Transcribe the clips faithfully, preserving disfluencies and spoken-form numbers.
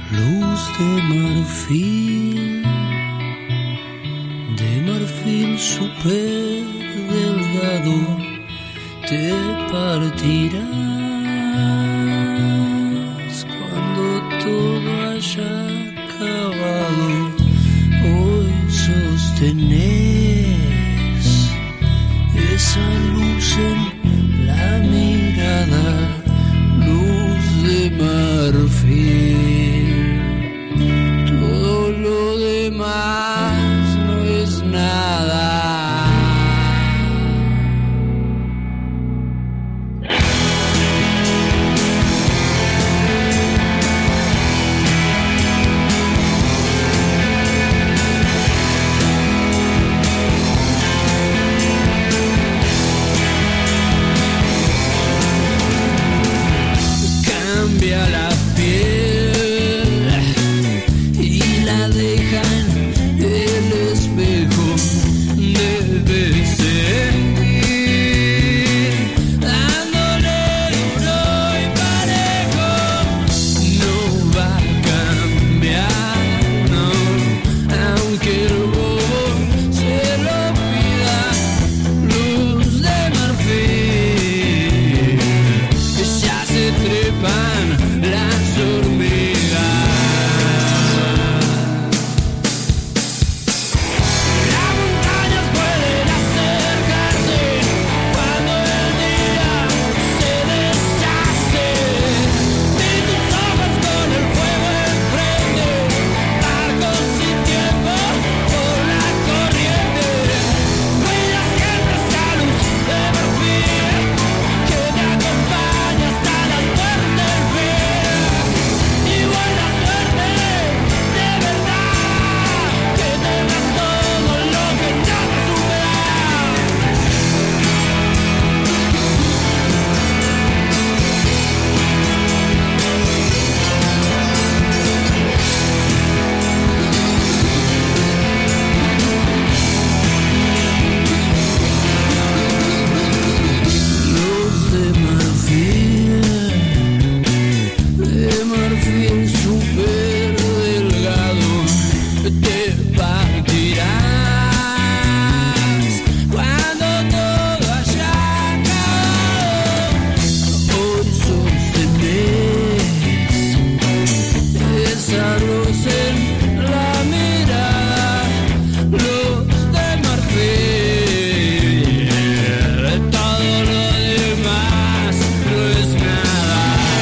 Luz de marfil, de marfil súper delgado, te partirás cuando todo haya acabado. Hoy sostenés esa luz en la mirada, luz de marfil. Todo lo demás no es nada. Cambia la piel y la deja en el espejo. Debe seguir dándole duro y parejo. No va a cambiar, no, aunque el bobo se lo pida. Luz de marfil, ya se trepan las hormigas. Las montañas pueden acercarse cuando el día se deshace. Y tus ojos con el fuego enfrente, barcos sin tiempo por la corriente. Cuida siempre esa luz de marfil que te acompaña hasta las puertas del fin. Y buena suerte, de verdad, que tengas todo lo que ya te supera. Luz de marfil, de marfil súper delgado, te partirás cuando todo haya acabado. Hoy sostenés esa luz en la mirada, luz de marfil. Todo lo demás no es nada.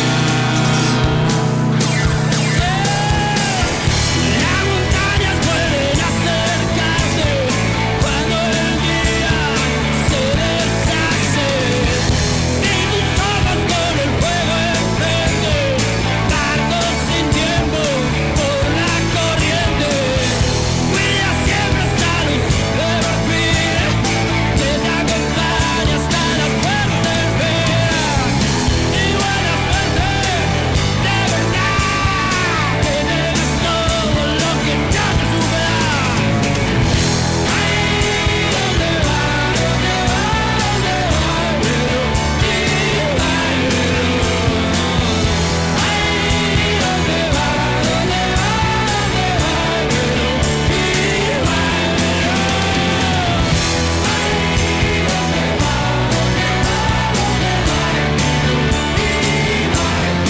Las montañas pueden acercarse cuando el día se deshace. Y tus ojos con el fuego enfrente, barcos sin tiempo por la corriente. Cuida siempre esa luz de marfil que te acompaña hasta las puertas del fin. Y buena suerte, de verdad, que tengas todo lo que ya te supera. Ay, ¿dónde va? ¿Dónde va? ¿Dónde va? Pero, y va, pero. Ay, ¿dónde va? ¿Dónde va? ¿Dónde va? Pero, y va, pero. Ay, ¿dónde va? ¿Dónde va? ¿Dónde va? Pero, y va,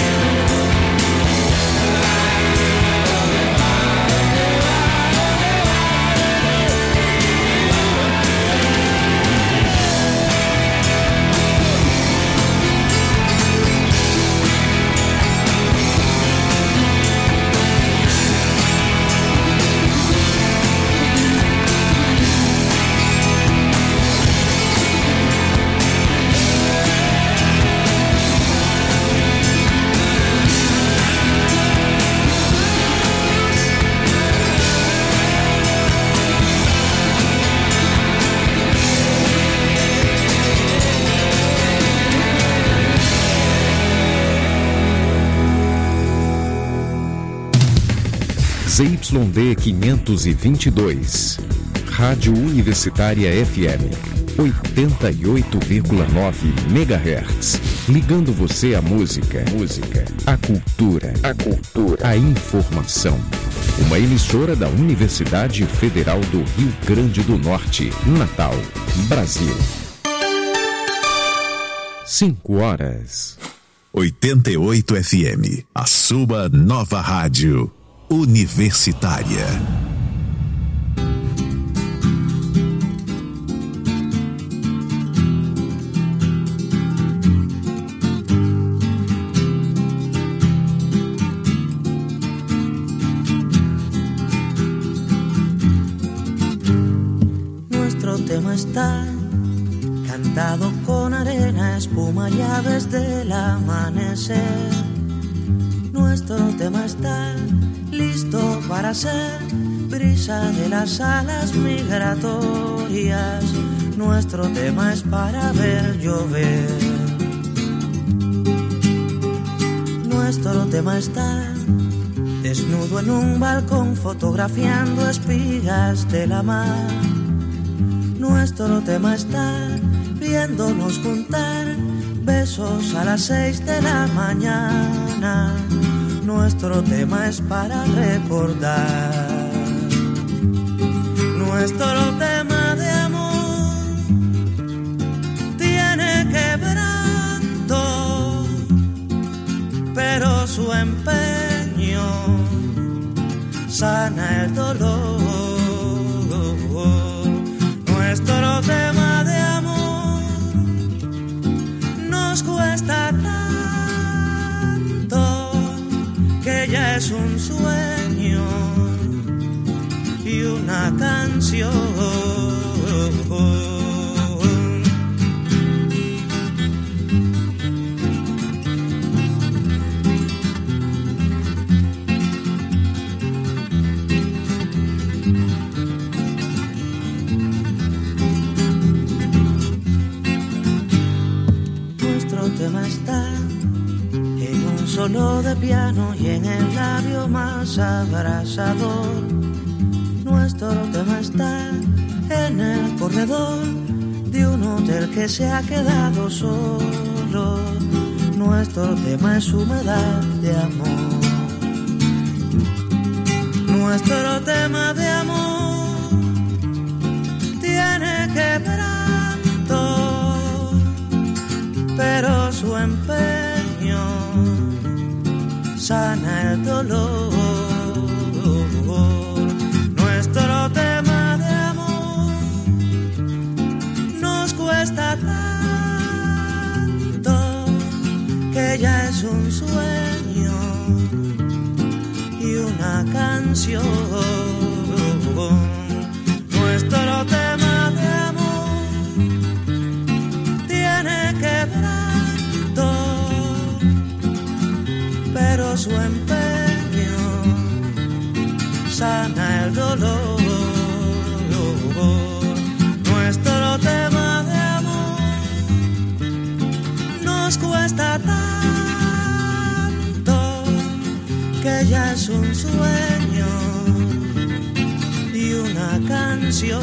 Z Y D quinhentos e vinte e dois, Rádio Universitária F M, oitenta e oito vírgula nove megahertz. Ligando você à música, música, à cultura, à cultura, à informação. Uma emissora da Universidade Federal do Rio Grande do Norte, Natal, Brasil. Cinco horas. oitenta e oito F M, a sua nova rádio universitária. Nuestro tema está cantado con arena, espuma y aves del amanecer. Nuestro tema está listo para ser brisa de las alas migratorias. Nuestro tema es para ver llover. Nuestro tema está desnudo en un balcón fotografiando espigas de la mar. Nuestro tema está viéndonos juntar besos a las seis de la mañana. Nuestro tema es para recordar. Nuestro tema de amor tiene quebranto, pero su empeño sana el dolor. Nuestro tema de amor nos cuesta tanto que ya es un sueño y una canción. Nuestro tema está en un solo de piano y en el labio más abrasador. Nuestro tema está en el corredor de un hotel que se ha quedado solo. Nuestro tema es humedad de amor. Nuestro tema de amor tiene quebranto, pero su empeño sana el dolor. Nuestro tema de amor nos cuesta tanto que ya es un sueño y una canción. Nuestro tema de amor tiene quebranto, pero su empeño sana el dolor. Nuestro tema de amor nos cuesta tanto que ya es un sueño y una canción.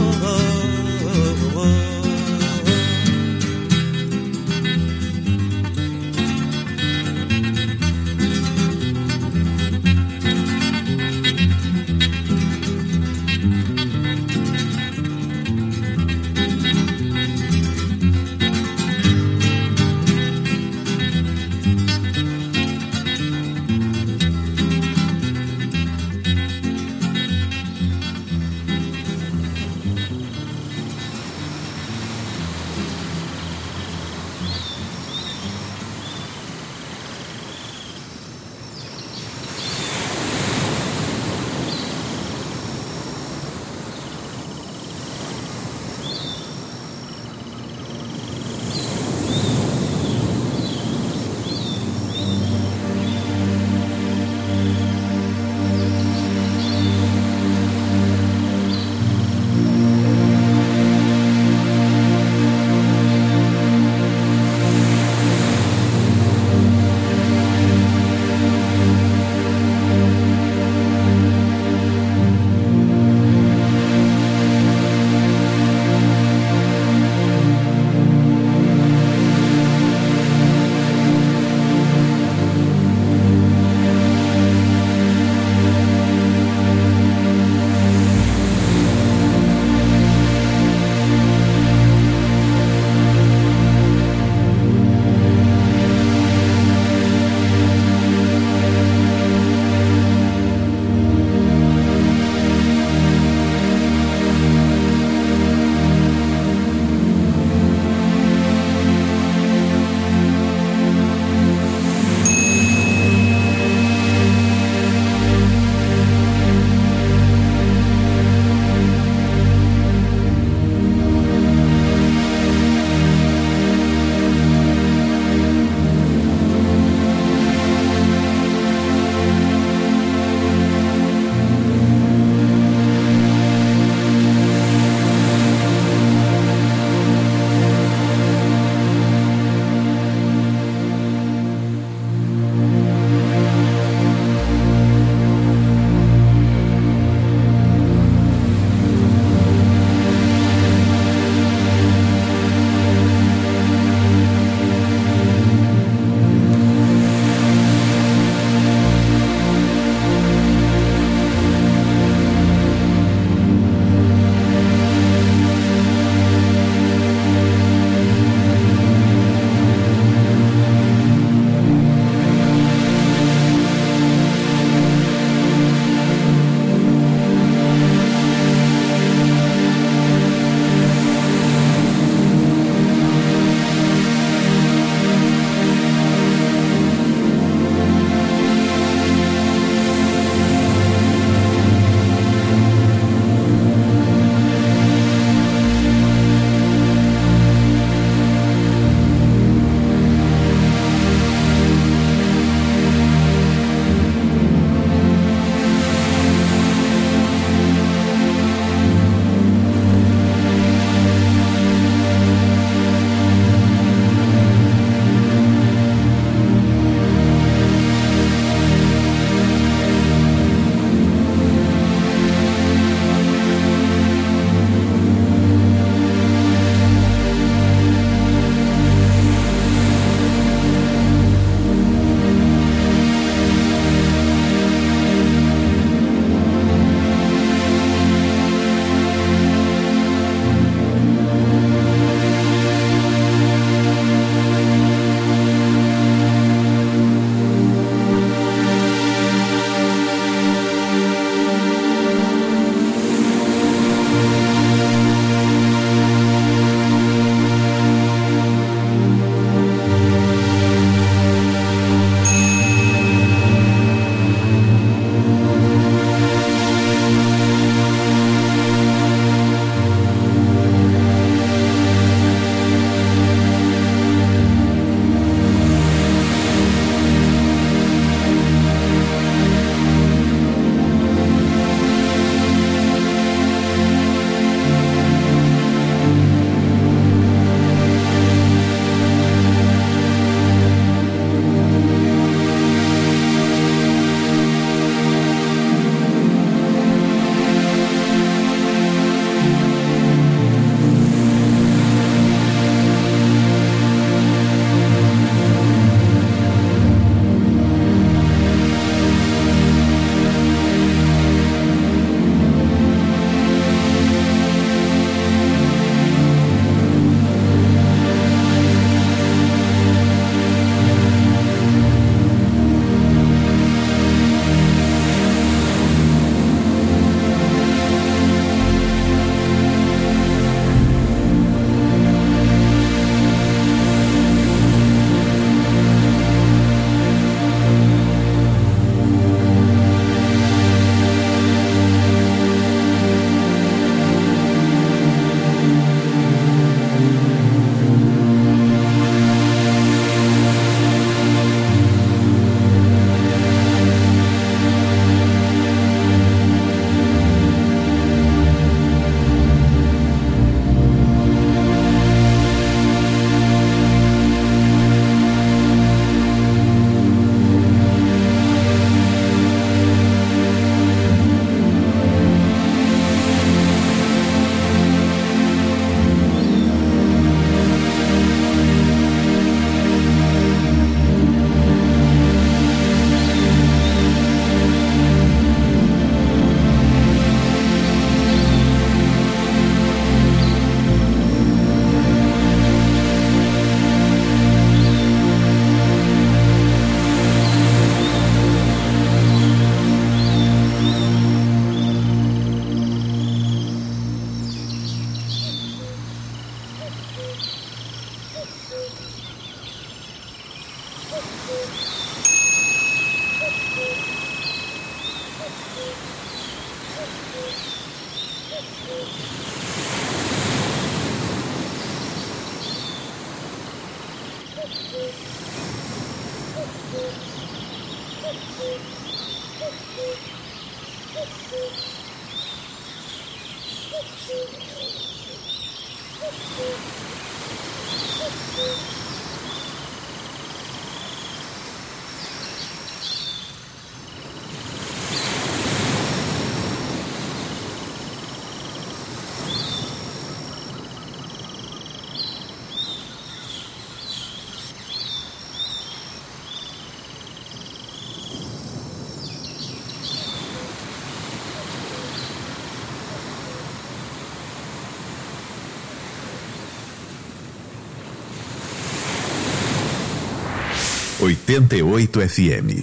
oitenta e oito F M.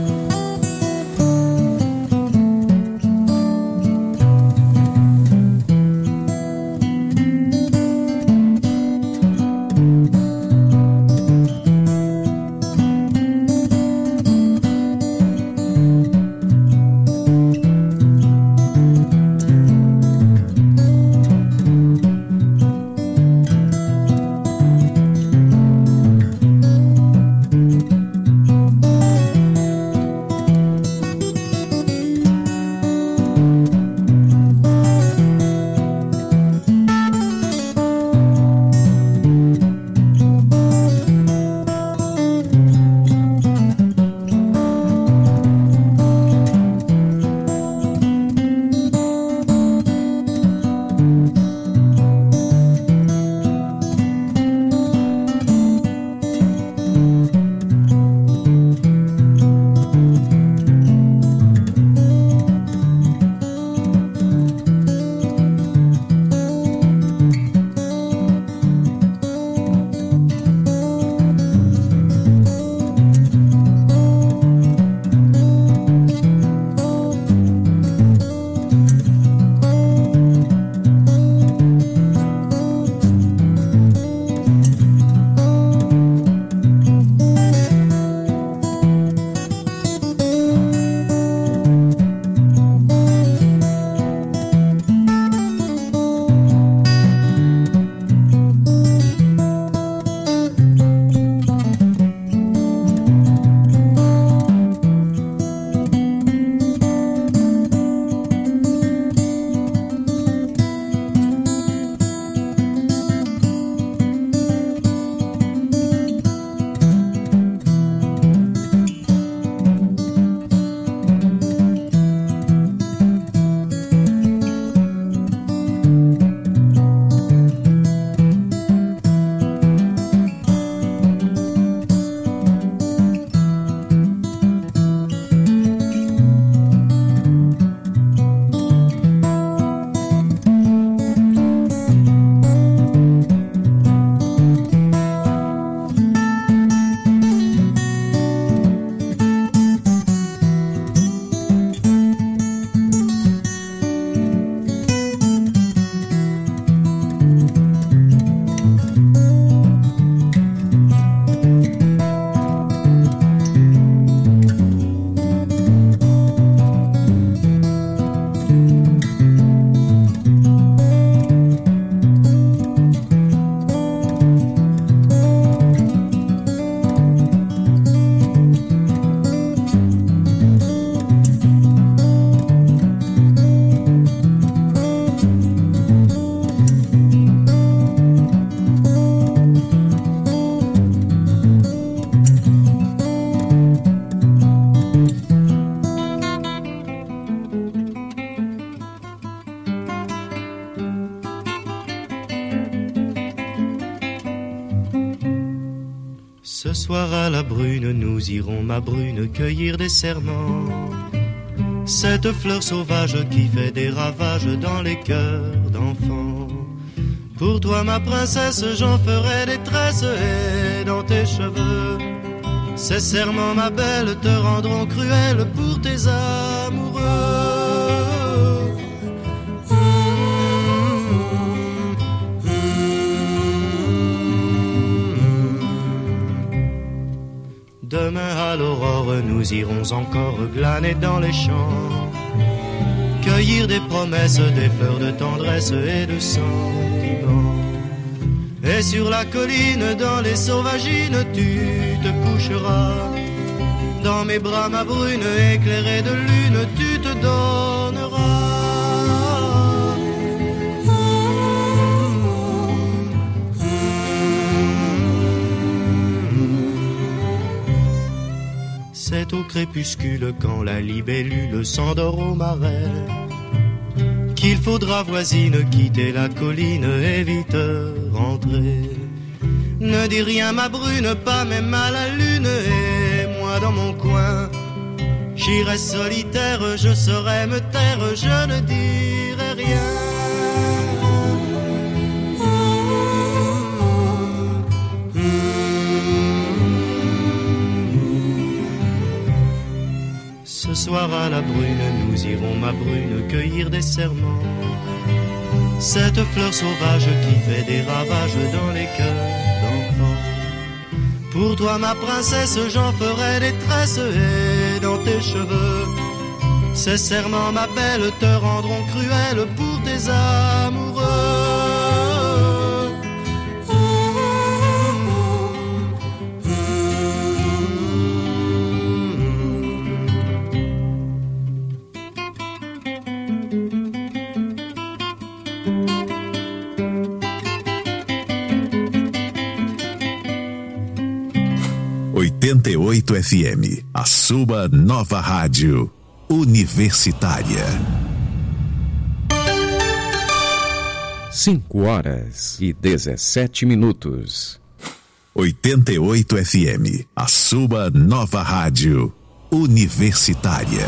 Ce soir à la brune, nous irons, ma brune, cueillir des serments. Cette fleur sauvage qui fait des ravages dans les cœurs d'enfants. Pour toi, ma princesse, j'en ferai des tresses et dans tes cheveux. Ces serments, ma belle, te rendront cruelle pour tes amoureux. Demain à l'aurore, nous irons encore glaner dans les champs, cueillir des promesses, des fleurs de tendresse et de sentiments. Et sur la colline, dans les sauvagines, tu te coucheras Dans mes bras, ma brune, éclairée de lune, tu te donneras. C'est au crépuscule, quand la libellule s'endort au marais, qu'il faudra, voisine, quitter la colline et vite rentrer. Ne dis rien, ma brune, pas même à la lune, et moi dans mon coin, j'irai solitaire, je saurai me taire, je ne dirai rien. Ce soir à la brune, nous irons, ma brune, cueillir des serments, cette fleur sauvage qui fait des ravages dans les cœurs d'enfants. Pour toi, ma princesse, j'en ferai des tresses, et dans tes cheveux, ces serments, ma belle, te rendront cruelle pour tes amoureux. oitenta e oito F M, a sua nova rádio universitária. Cinco horas e dezessete minutos. oitenta e oito F M, a sua nova rádio universitária.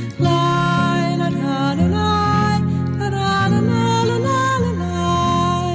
La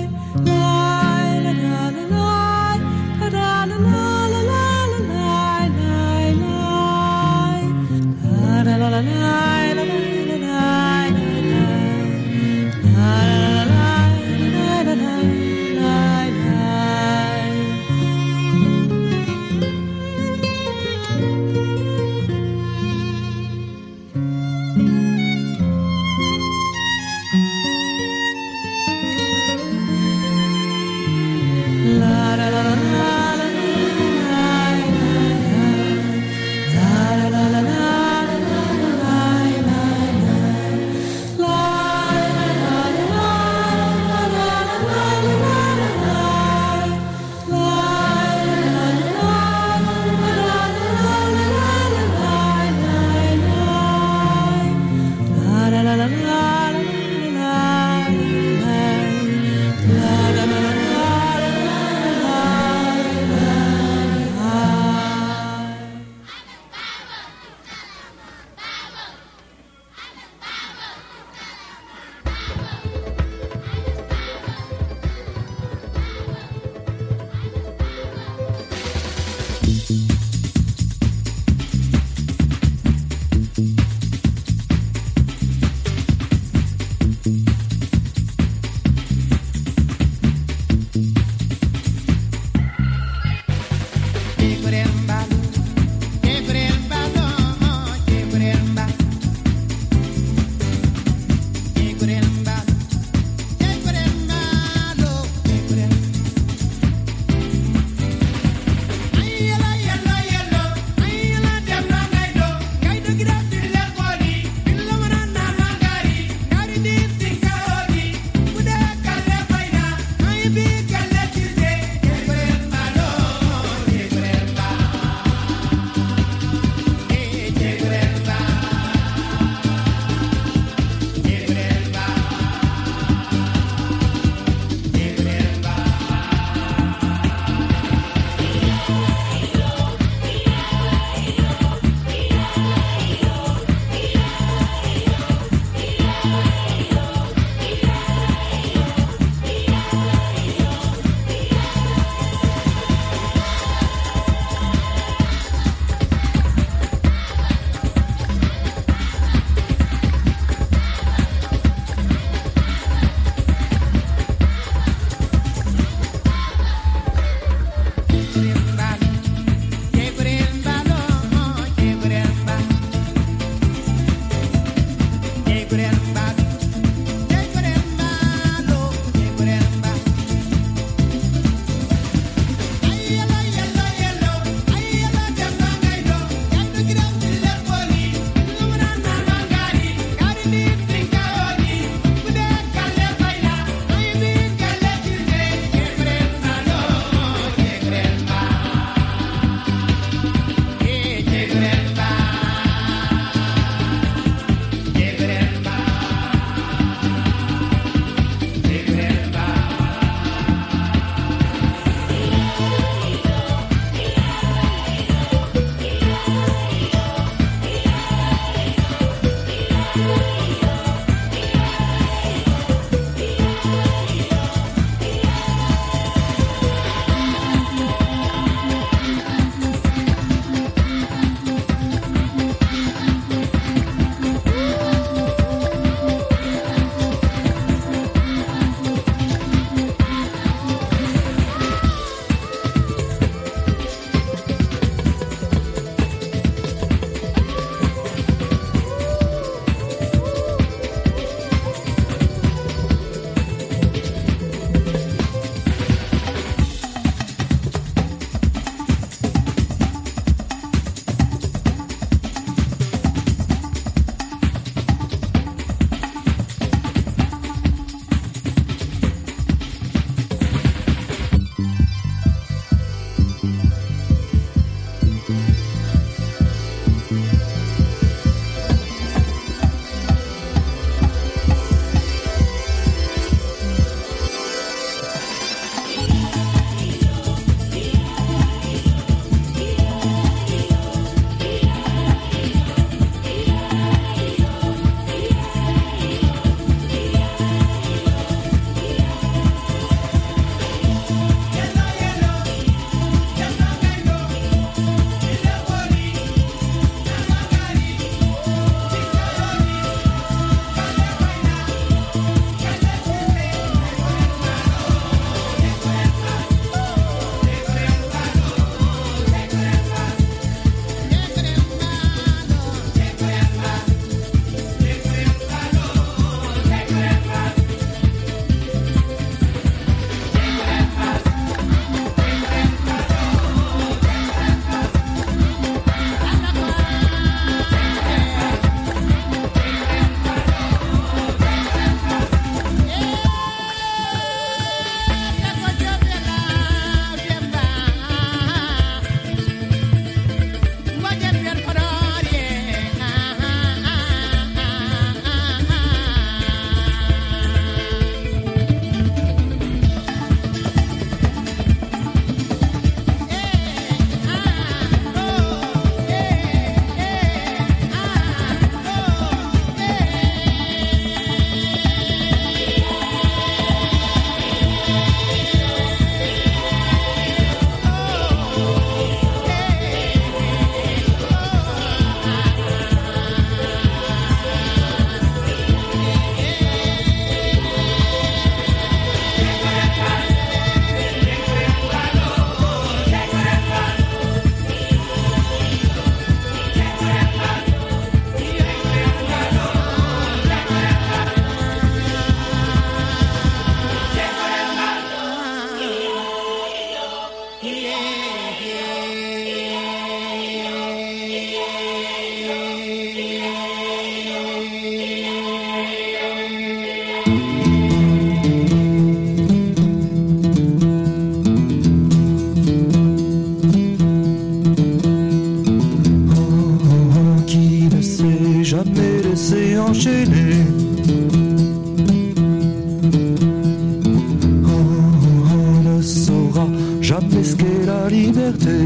ce qu'est la liberté.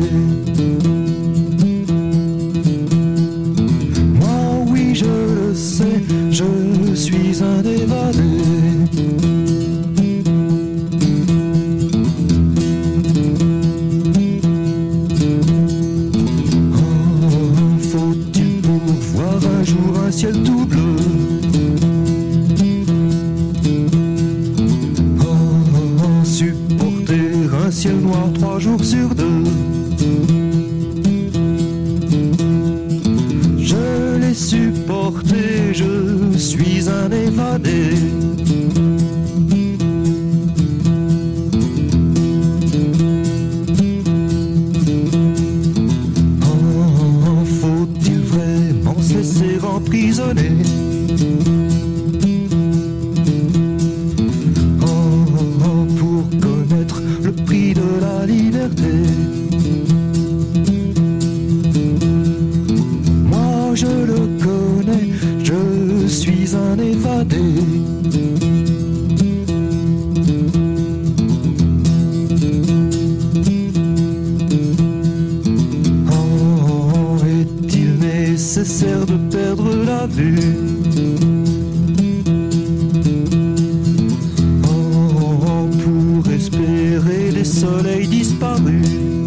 Moi oui je le sais, je suis un évadé. Oh, faut-il pour voir un jour un ciel tout bleu? Un ciel noir trois jours sur deux. Je l'ai supporté, je suis un évadé. Oh, faut-il vraiment se laisser emprisonner? Moi je le connais, je suis un évadé. Oh, est-il nécessaire de perdre la vue? Oh, pour espérer les soleils disparus.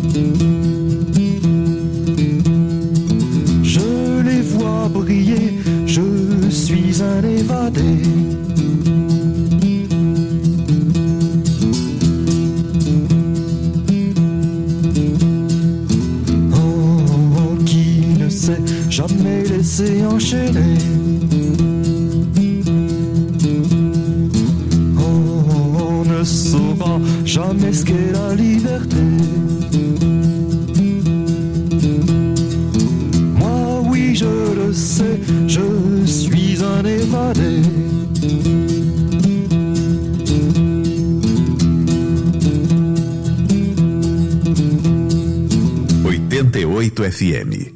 Je les vois briller, je suis un évadé. Oh, qui ne s'est jamais laissé enchaîner. Oh, on ne saura jamais ce qu'est la liberté. Je le sais, je suis un évadé. oitenta e oito F M.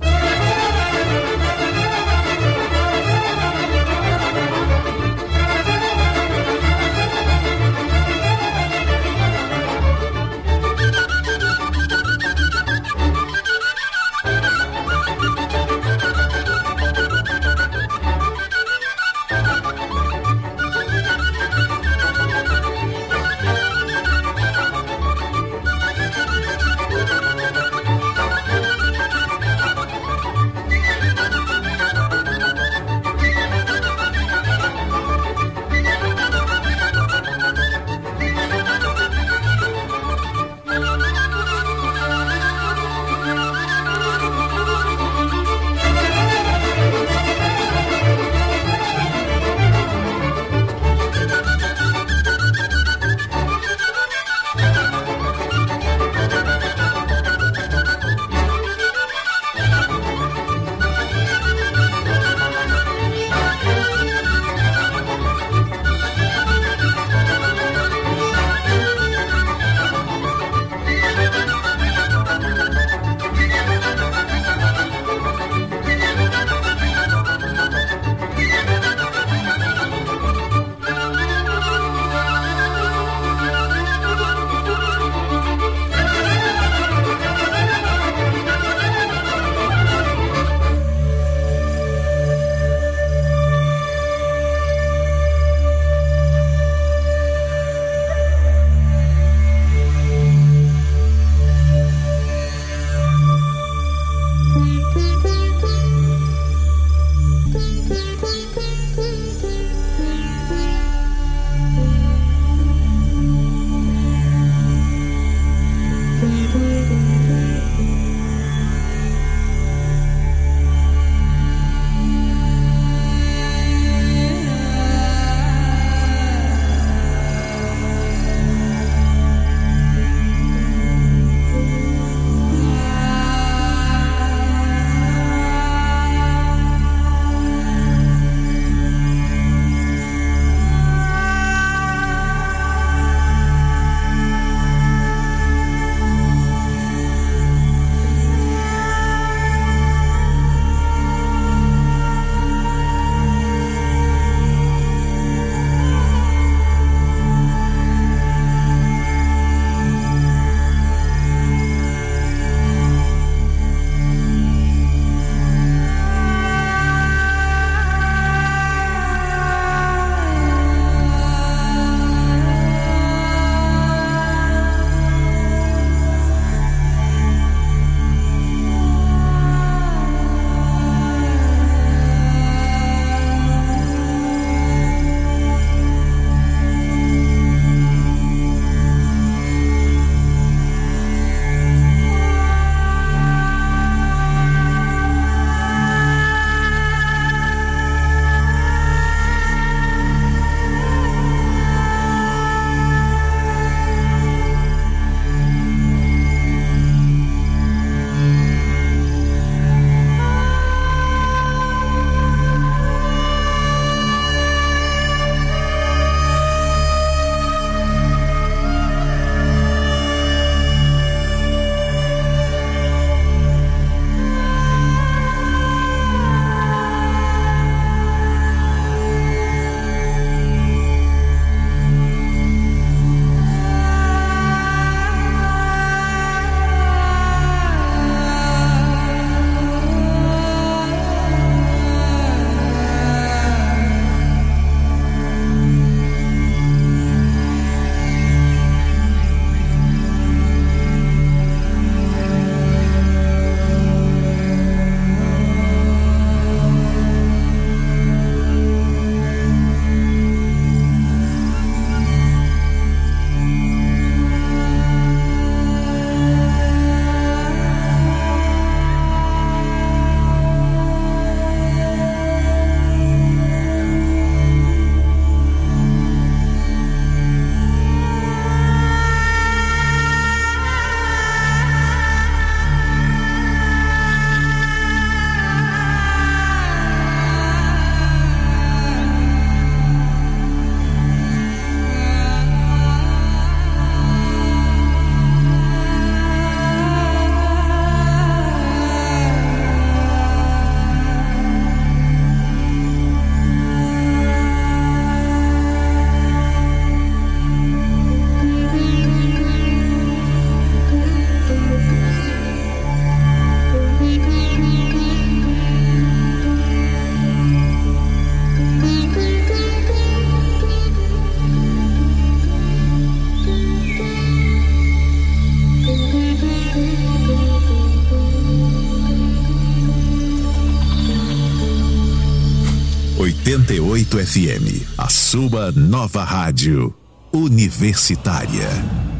oitenta e oito F M, a sua nova rádio universitária.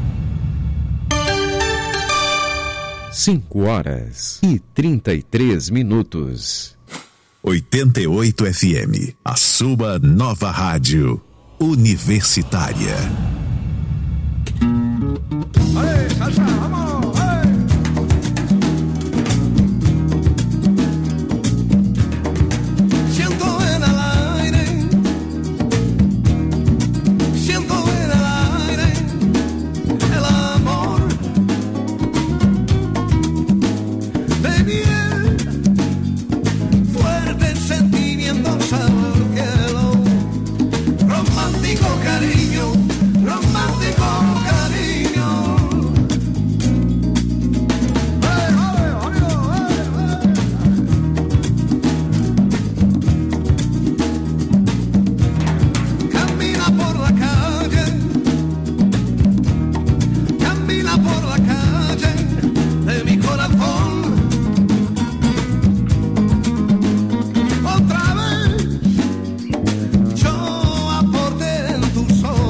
Cinco horas e trinta e três minutos. oitenta e oito F M, a sua nova rádio universitária. ¡Ay, salsa, vamos! ¡Ay! Siento en el aire, siento en el aire el amor de miel, fuerte sentimiento sobre el cielo, romántico cariño, romántico cariño. ¡Ay, ay, ay, ay, ay! Camina por la calle, camina por la calle de mi corazón. Otra vez yo aporté en tus ojos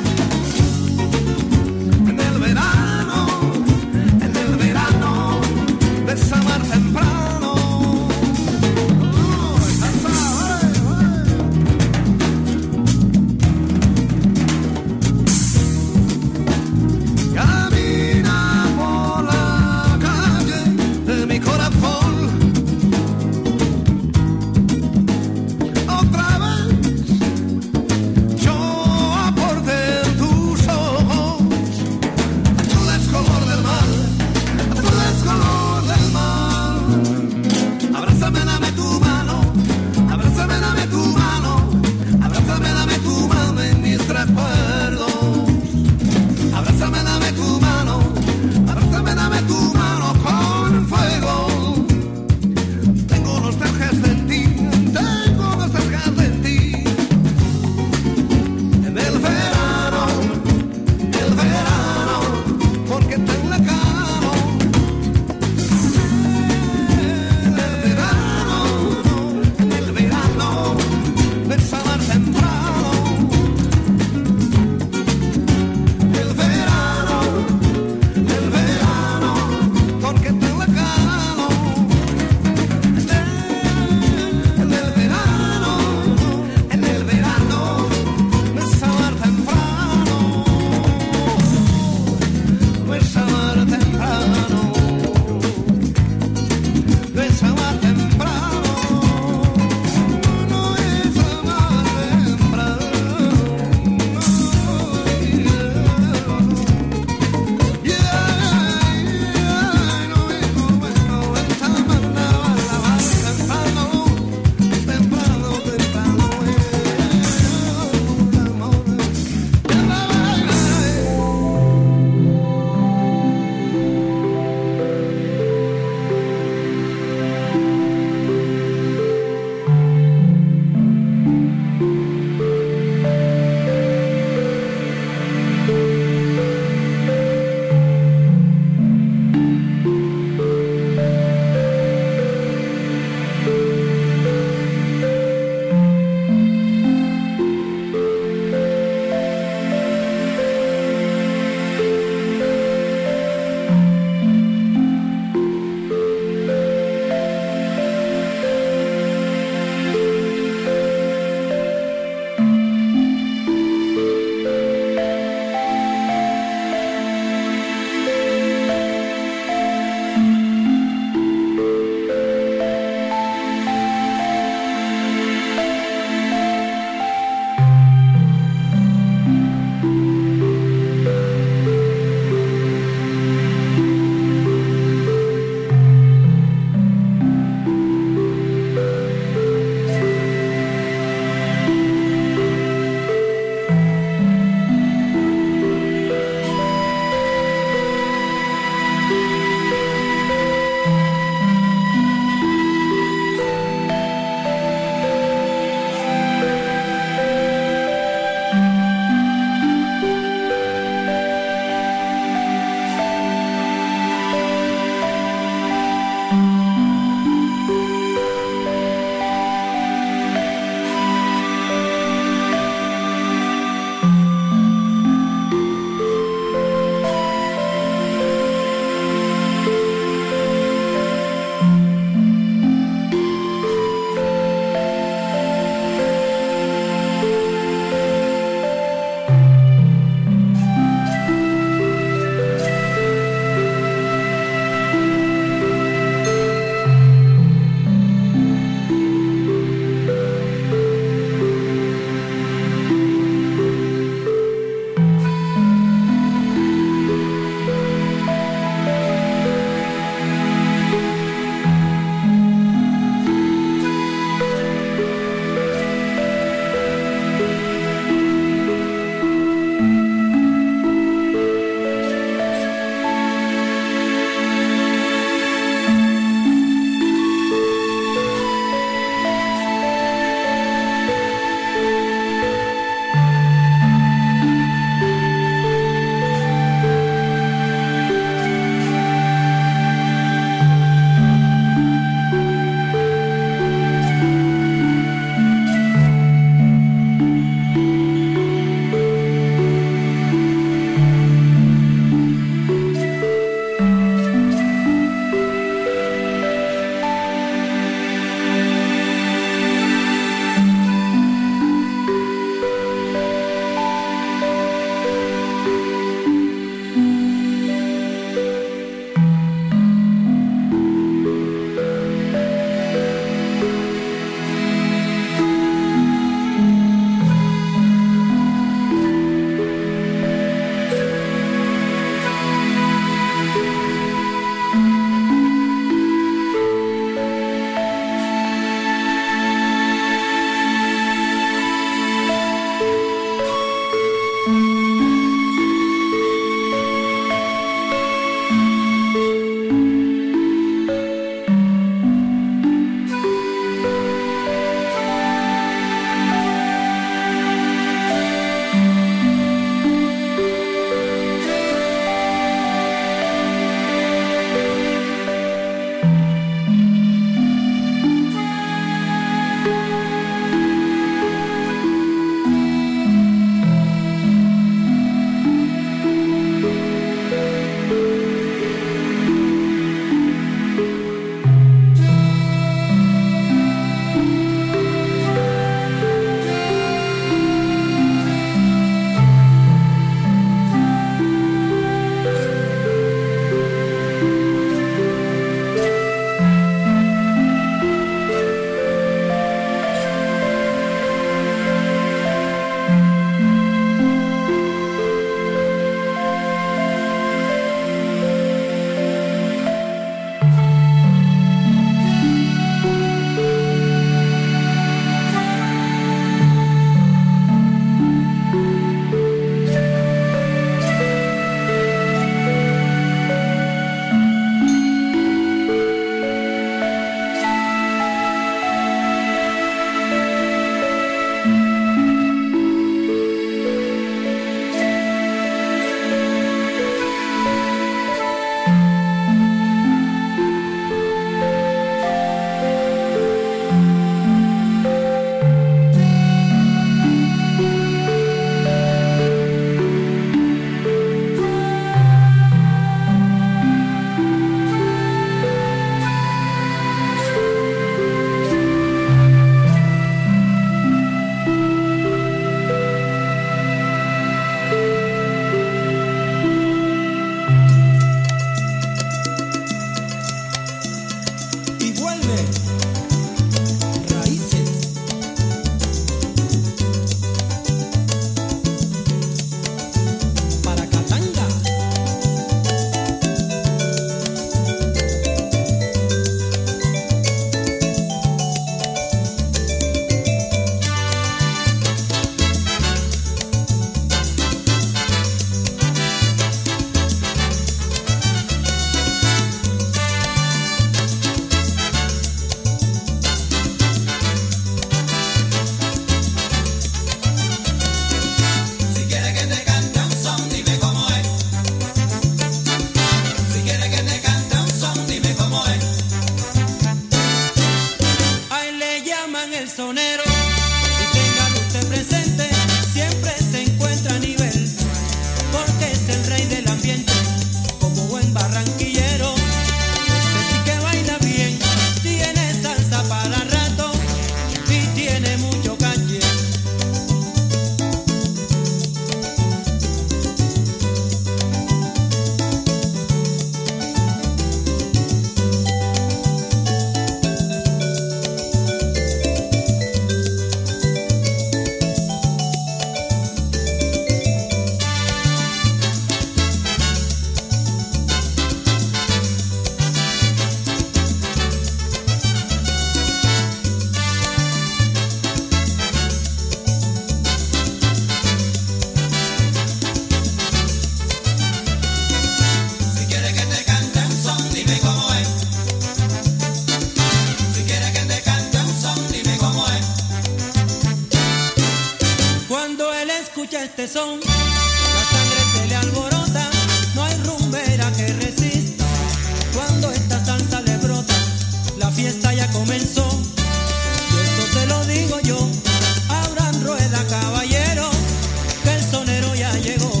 este son, la sangre se le alborota, no hay rumbera que resista. Cuando esta salsa le brota, la fiesta ya comenzó. Y esto se lo digo yo, abran rueda caballero, que el sonero ya llegó.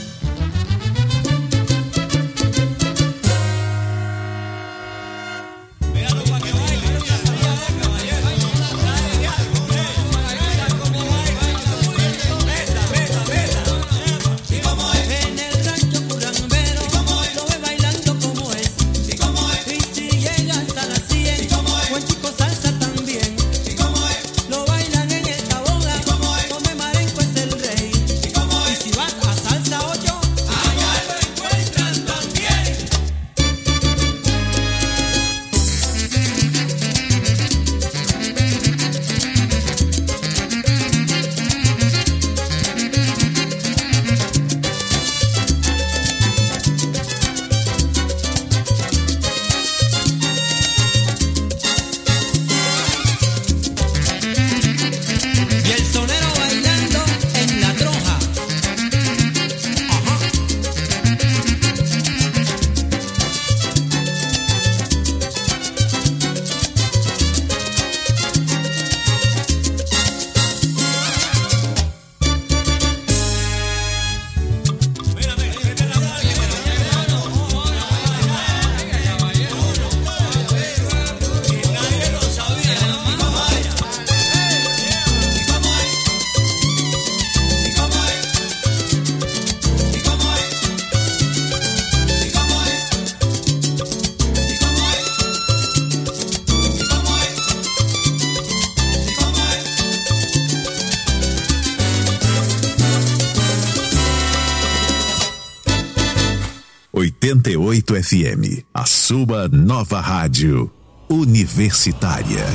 oitenta e oito F M, a sua nova rádio universitária.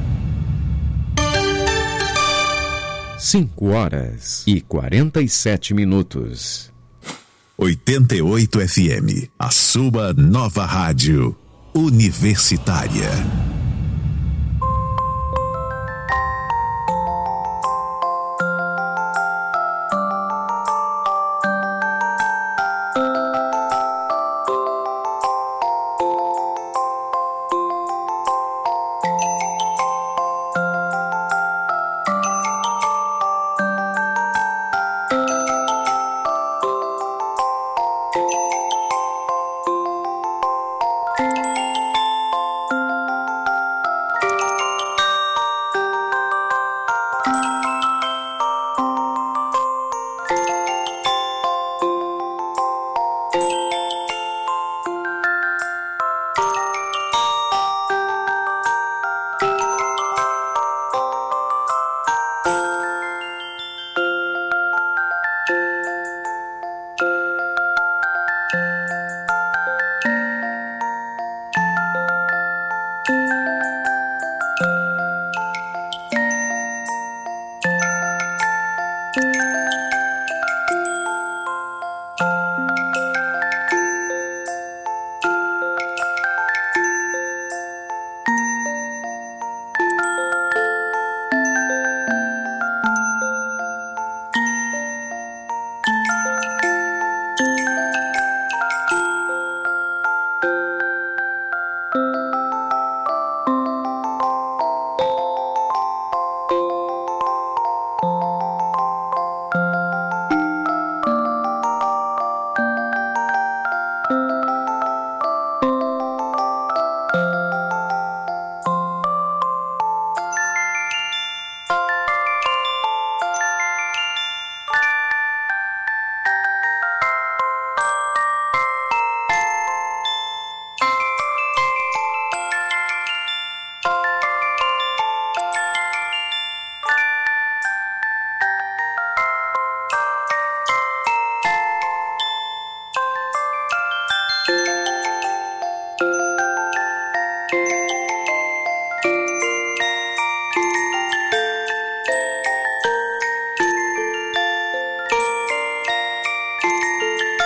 Cinco horas e quarenta e sete minutos. oitenta e oito F M, a sua nova rádio universitária.